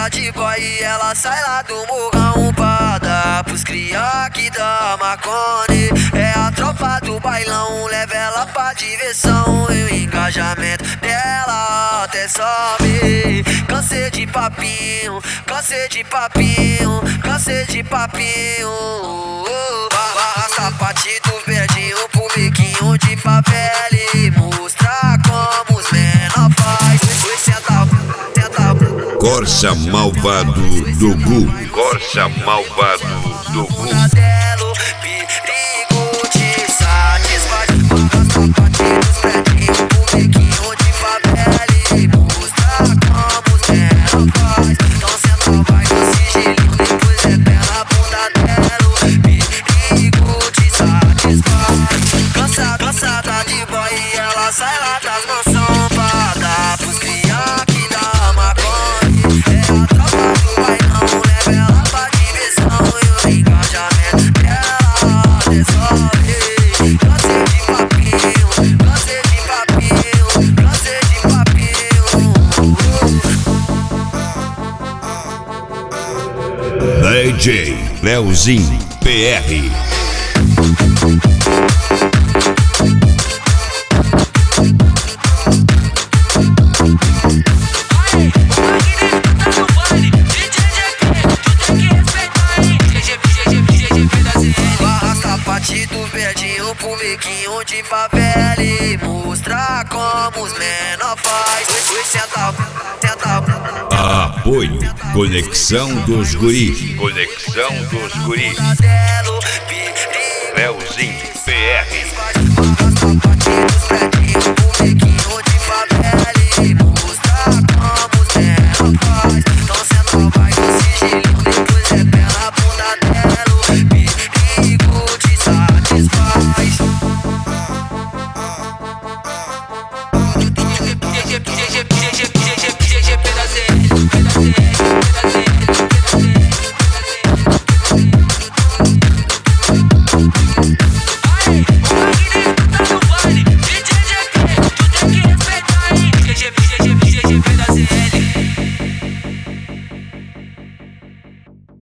tá de boy e ela sai lá do morrão pra dar pros cria que dá Marconi. É a tropa do bailão, leva ela pra diversão. E o engajamento dela até sobe. Cansei de papinho, cansei de papinho, cansei de papinho. Sapatinho verdinho pro biquinho de favela e mostrar como os menor faz. Senta, senta. Corsa malvado do Gu. Corsa malvado do Gu. Perigo te satisfaz. Sapatinhos verdinho pro biquinho de favela e mostrar como os menor faz. Então senta, vai no sigilinho, depois é pé na bunda dela. Cansada de boy e ela sai lá das mansão pra dar pros cria que dá Marconi. É a tropa do bailão, leva ela pra diversão. E o engajamento dela resolve. Cansei de papinho, cansei de papinho, cansei de papinho. DJ Leozinho PR. Sapatinho verdinho pro biquinho de favela e mostrar como os menor faz. Senta, senta. Apoio Conexão dos Guri. Conexão dos Guri. Leozinho PR.